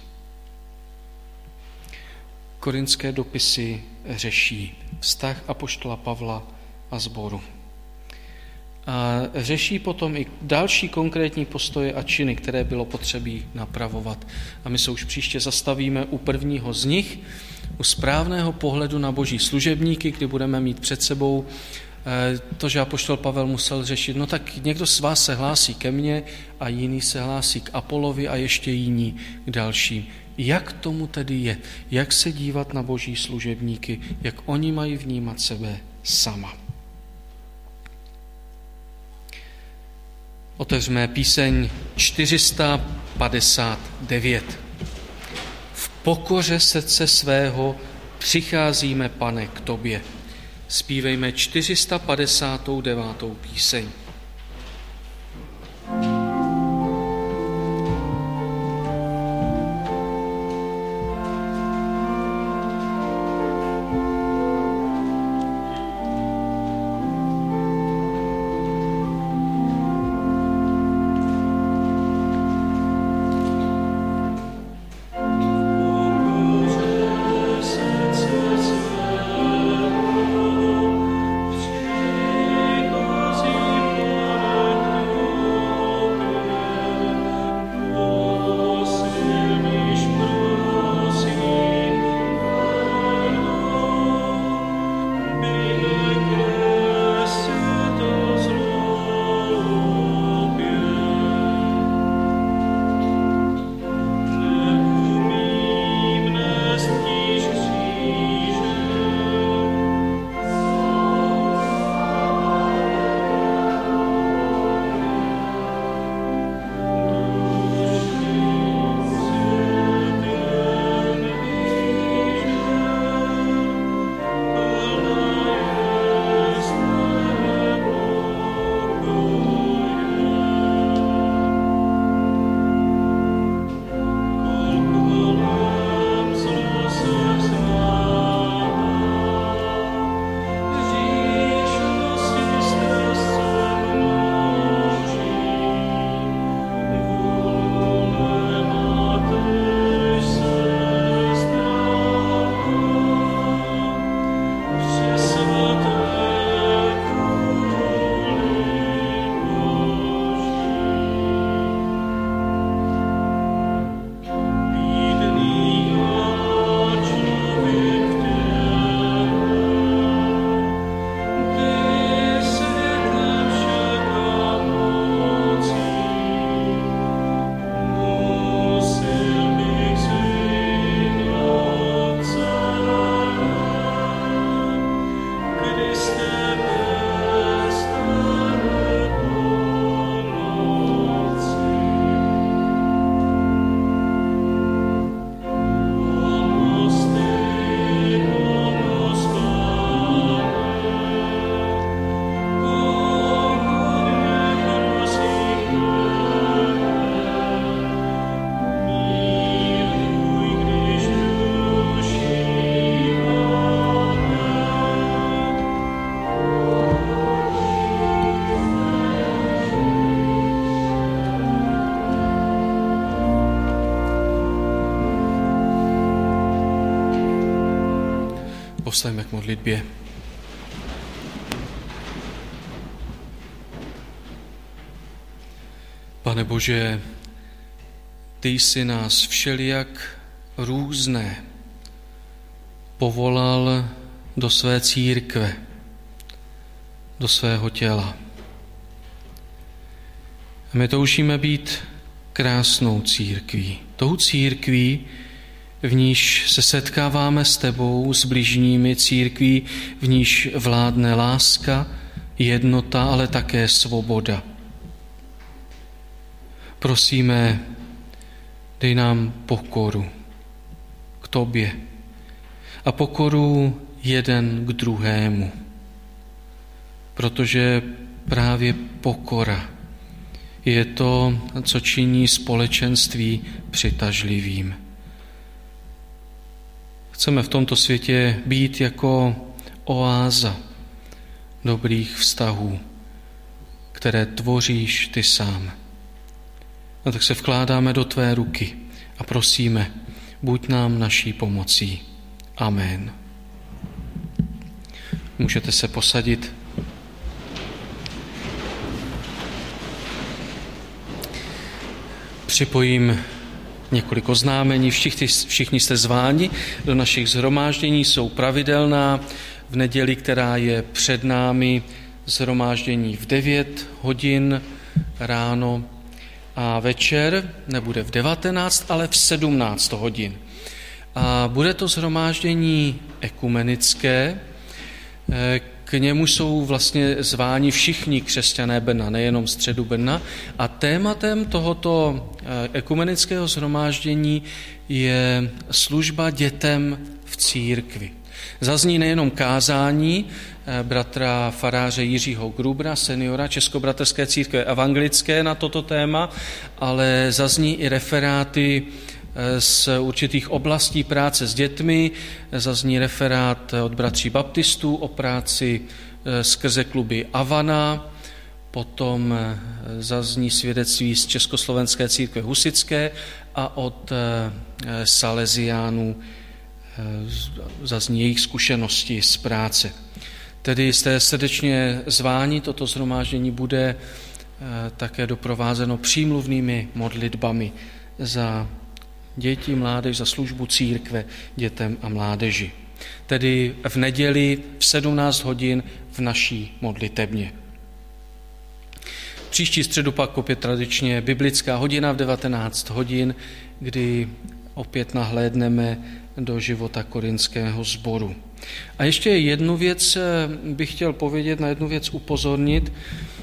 Korinské dopisy řeší vztah apoštola Pavla a sboru. A řeší potom i další konkrétní postoje a činy, které bylo potřebí napravovat. A my se už příště zastavíme u prvního z nich, u správného pohledu na boží služebníky, kdy budeme mít před sebou to, že apoštol Pavel musel řešit, no tak někdo z vás se hlásí ke mně a jiný se hlásí k Apolovi a ještě jiní k dalším. Jak tomu tedy je? Jak se dívat na boží služebníky? Jak oni mají vnímat sebe sama? Otevřeme píseň čtyři sta padesát devět. V pokoře srdce svého přicházíme, Pane, k tobě. Zpívejme čtyři sta padesát devět. píseň. Thank you. postavíme k modlitbě. Pane Bože, ty jsi nás všelijak různé povolal do své církve, do svého těla. A my toužíme být krásnou církví. Tou církví, v níž se setkáváme s tebou, s bližními, církví, v níž vládne láska, jednota, ale také svoboda. Prosíme, dej nám pokoru k tobě a pokoru jeden k druhému, protože právě pokora je to, co činí společenství přitažlivým. Chceme v tomto světě být jako oáza dobrých vztahů, které tvoříš ty sám. A tak se vkládáme do tvé ruky a prosíme, buď nám naší pomocí. Amen. Můžete se posadit. Připojím několik oznámení. Všichni, všichni jste zváni do našich shromáždění, jsou pravidelná. V neděli, která je před námi, shromáždění v devět hodin ráno a večer nebude v devatenáct, ale v sedmnáct hodin. A bude to shromáždění ekumenické, k němu jsou vlastně zváni všichni křesťané Brna, nejenom středu Brna. A tématem tohoto ekumenického shromáždění je služba dětem v církvi. Zazní nejenom kázání bratra faráře Jiřího Grubra, seniora Českobratrské církve evangelické na toto téma, ale zazní i referáty z určitých oblastí práce s dětmi, zazní referát od bratří baptistů o práci skrze kluby Avana, potom zazní svědectví z Československé církve husitské a od Salesiánů zazní jejich zkušenosti z práce. Tedy jste srdečně zváni, toto shromáždění bude také doprovázeno přímluvnými modlitbami za děti, mládež, za službu církve dětem a mládeži. Tedy v neděli v sedmnáct hodin v naší modlitebně. Příští středu pak opět tradičně biblická hodina v devatenáct hodin, kdy opět nahlédneme do života korinského sboru. A ještě jednu věc bych chtěl povědět, na jednu věc upozornit.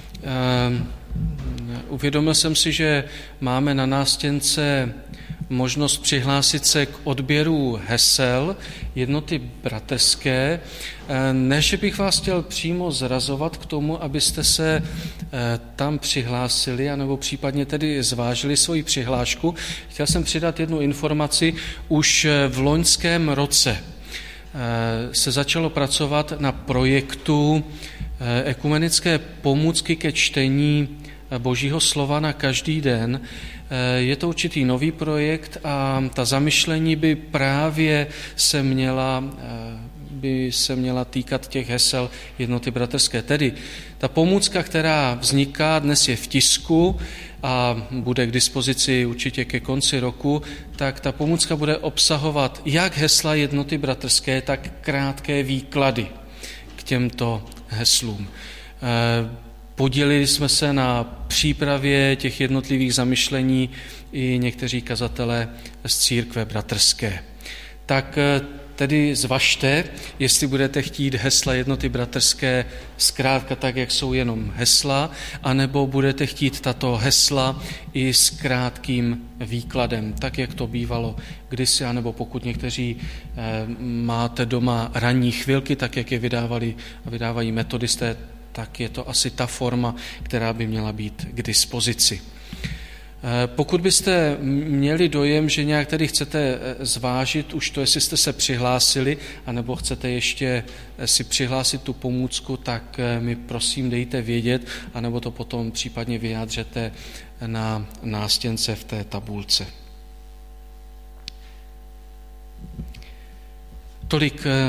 Uvědomil jsem si, že máme na nástěnce možnost přihlásit se k odběru hesel jednoty bratrské. Ne, že bych vás chtěl přímo zrazovat k tomu, abyste se tam přihlásili, anebo případně tedy zvážili svoji přihlášku. Chtěl jsem přidat jednu informaci. Už v loňském roce se začalo pracovat na projektu ekumenické pomůcky ke čtení Božího slova na každý den. Je to určitý nový projekt a ta zamyšlení by právě se měla, by se měla týkat těch hesel jednoty bratrské. Tedy ta pomůcka, která vzniká, dnes je v tisku a bude k dispozici určitě ke konci roku, tak ta pomůcka bude obsahovat jak hesla jednoty bratrské, tak krátké výklady k těmto heslům. Podělili jsme se na přípravě těch jednotlivých zamyšlení i někteří kazatelé z církve bratrské. Tak tedy zvažte, jestli budete chtít hesla jednoty bratrské zkrátka tak, jak jsou jenom hesla, anebo budete chtít tato hesla i s krátkým výkladem, tak, jak to bývalo kdysi, anebo pokud někteří máte doma ranní chvilky, tak, jak je vydávali a vydávají metodisté, tak je to asi ta forma, která by měla být k dispozici. Pokud byste měli dojem, že nějak tedy chcete zvážit už to, jestli jste se přihlásili, anebo chcete ještě si přihlásit tu pomůcku, tak mi prosím dejte vědět, anebo to potom případně vyjádřete na nástěnce v té tabulce. Tolik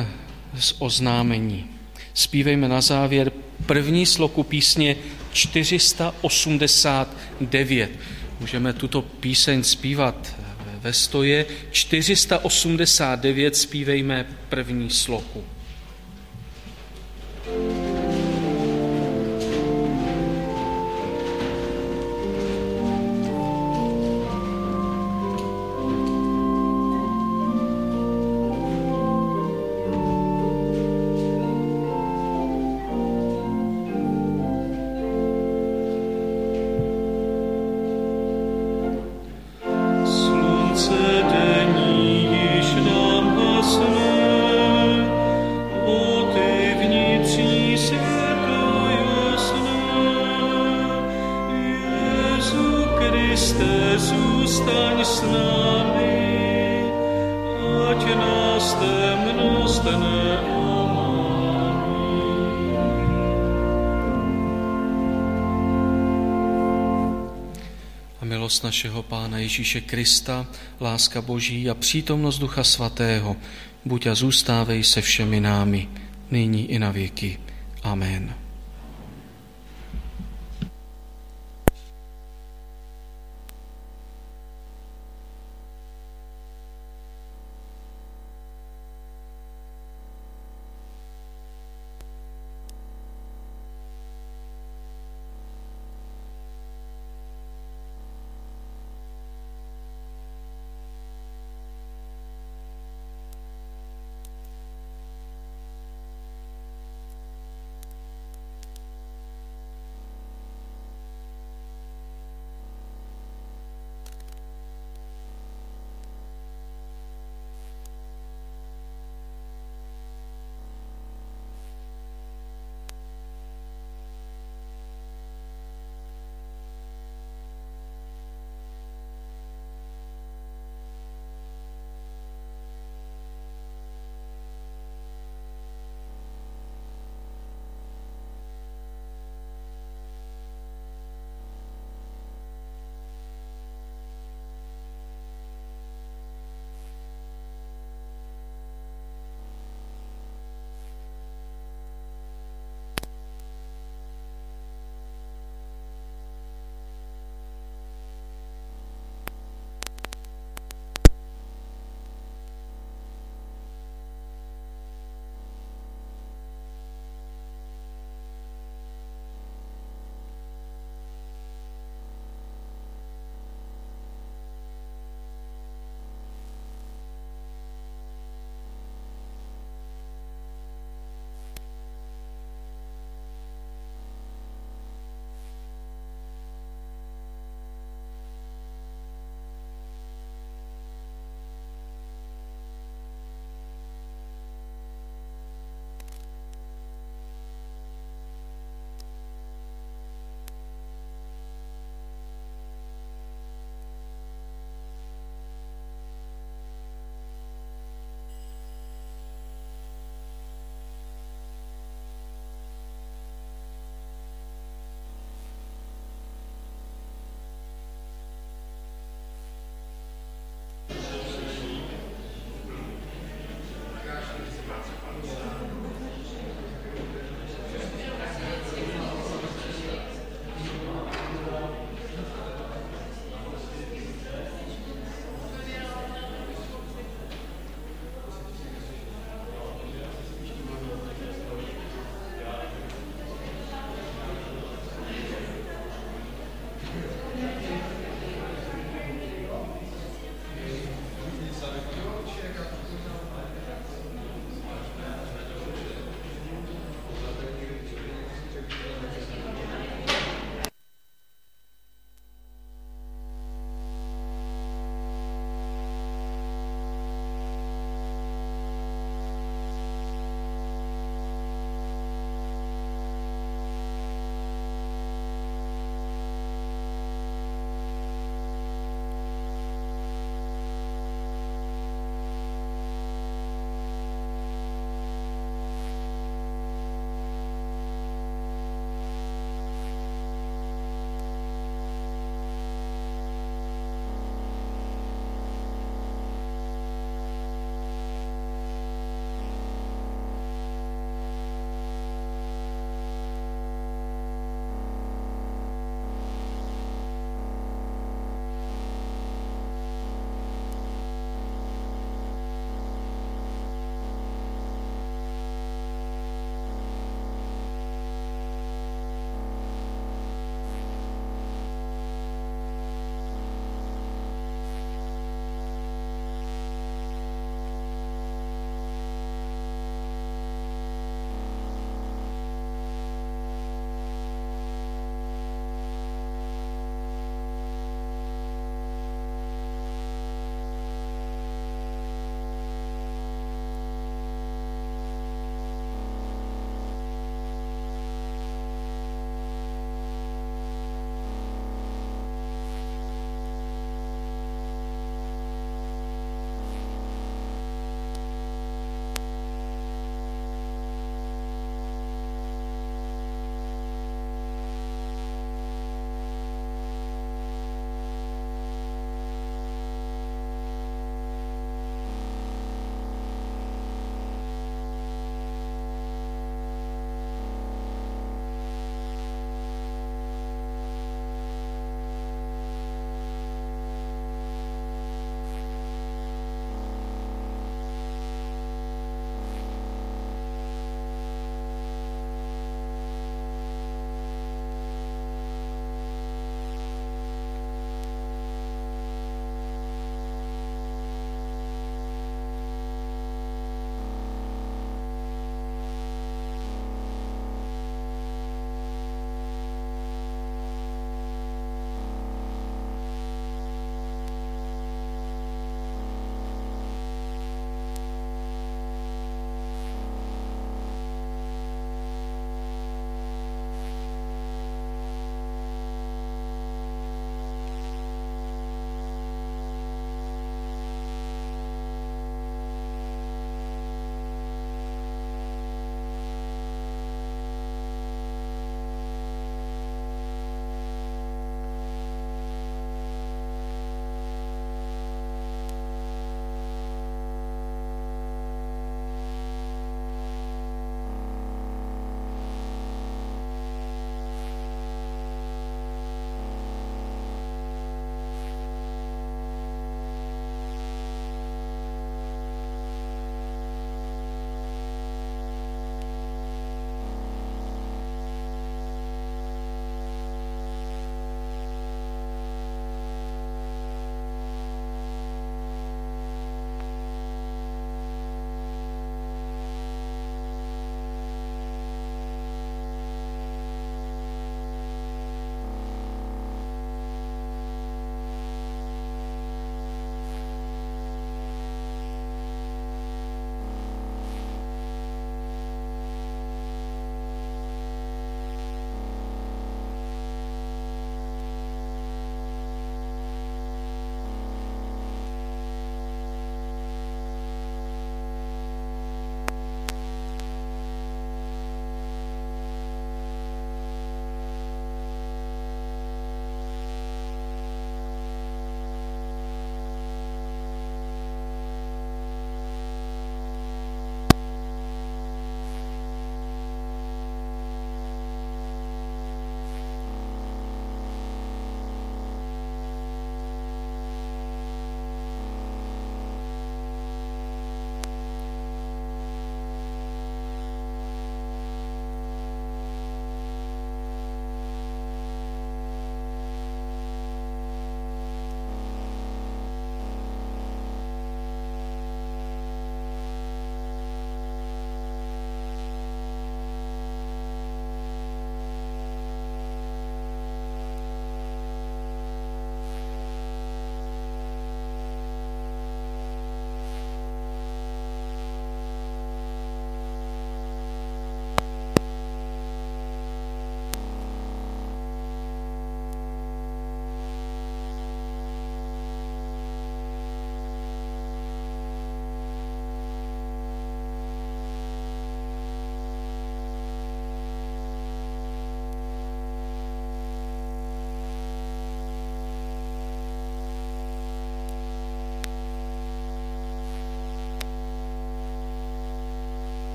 z oznámení. Zpívejme na závěr první sloku písně čtyři sta osmdesát devět. Můžeme tuto píseň zpívat ve stoje. čtyři sta osmdesát devět, zpívejme první sloku. Zůstaň s námi, ať nás temnost neomání. A milost našeho Pána Ježíše Krista, láska Boží a přítomnost Ducha Svatého buď a zůstávej se všemi námi, nyní i na věky. Amen.